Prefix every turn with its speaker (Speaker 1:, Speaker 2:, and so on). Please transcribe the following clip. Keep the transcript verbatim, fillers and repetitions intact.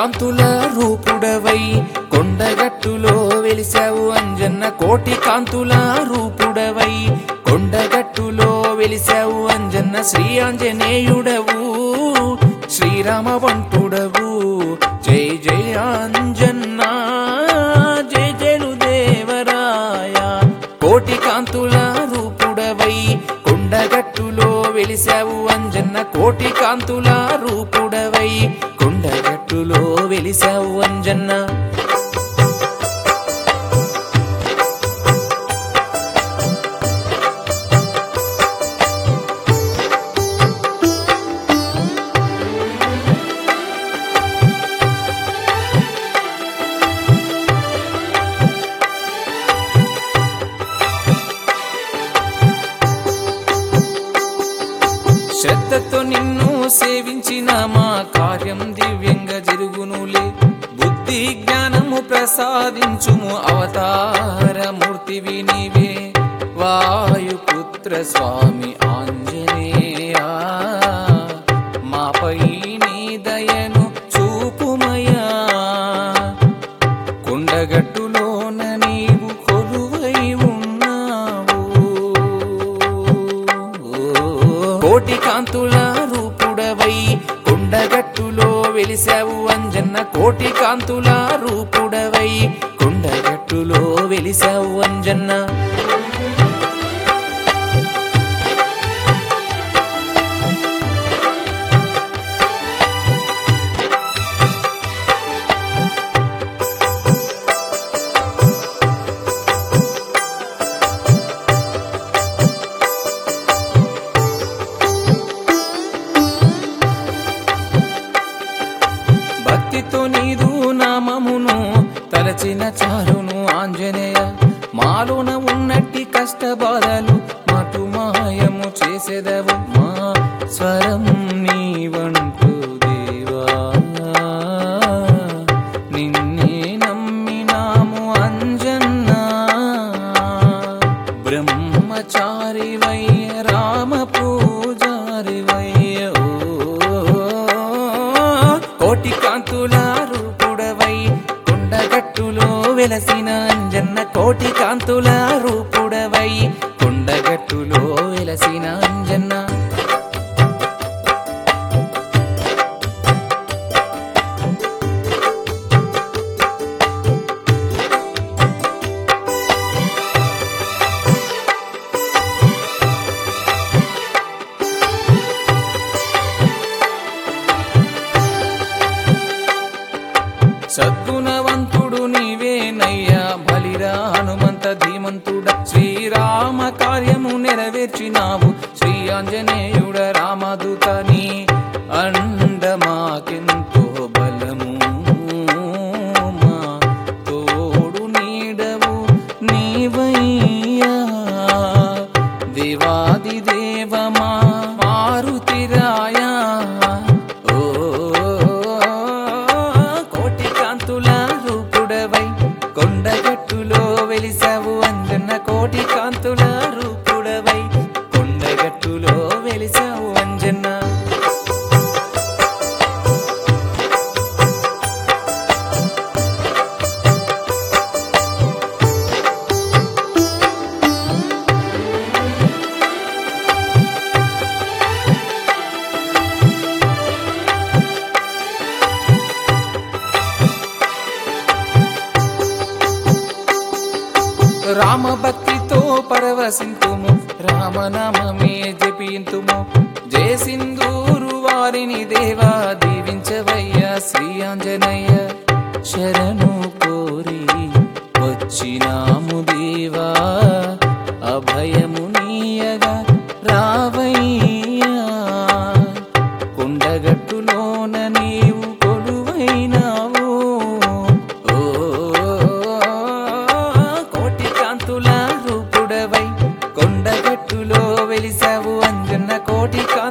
Speaker 1: కాంతుల రూపుడవై కొండగట్టులో వెలిసావు అంజన్న కోటి కాంతుల రూపుడవై కొండగట్టులో వెలిసావు అంజన్న శ్రీ ఆంజనేయుడవు శ్రీరామ వంటుడవు జై జై అంజన్న జై జయలు దేవరాయ కోటి కాంతుల రూపుడవై కొండగట్టులో వెలిసావు అంజన్న కోటి కాంతుల రూపుడవై కొండగట్టులో వెలిసావు అంజన్న శ్రద్ధతో నిన్ను సేవించిన మా కార్యం దివ్యంగా జరుగునులే బుద్ధి జ్ఞానము ప్రసాదించుము అవతారమూర్తివి నీవే వాయుపుత్ర స్వామి ఆంజనేయా మాపై నీ దయను చూపుమయా కొండగట్టులోన నీవు కొలువై ఉన్నావు కోటి కాంతుల రూపుడవై కొండగట్టులో వెలిసావు అంజన్న కోటి కాంతుల రూపుడవై కొండగట్టులో వెలిసావు అంజన్న భక్తితో నీదు నామమును తలచిన చాలును ఆంజనేయ మాలోన ఉన్నట్టి కష్ట బాధలు మటు మాయము చేసేదవు మా స్వరం నీవంటూ దేవా నిన్నే నమ్మినాము అంజన్న బ్రహ్మచారి వయ్య రామ పూజారి వయ్య కోటి కాంతుల రూపుడవై కొండగట్టులో వెలసిన అంజన్న కోటి కాంతుల రూపుడవై కొండగట్టులో వెలసిన అంజన్న సద్గుణవంతుడు నీవేనయ్యా బలిరా హనుమంత ధీమంతుడ శ్రీరామ కార్యము నెరవేర్చినావు శ్రీ ఆంజనేయుడ రామదూత నీ అండ మాకెంతో బలము మా తోడు నీడవు నీవయ్యా దేవాది దేవమా మారుతిరాయా కొండగట్టులో వెలిసావు అంజన్న కోటి కాంతుల రూపుడవై కొండగట్టులో వెలిసావు అంజన్న రామ భక్తితో పరవశింతుము రామనామమే జపింతుము జయ సింధూరు వారిని దేవా దీవించవయ్యా శ్రీ ఆంజనేయ శరణు కోరి వచ్చినాము దేవా అభయము నీయగా రావయ్యా కొండగట్టులోన నీవు కొలువైనావు రూపుడవై కొండగట్టులో వెలిసావు అంజన్న కోటి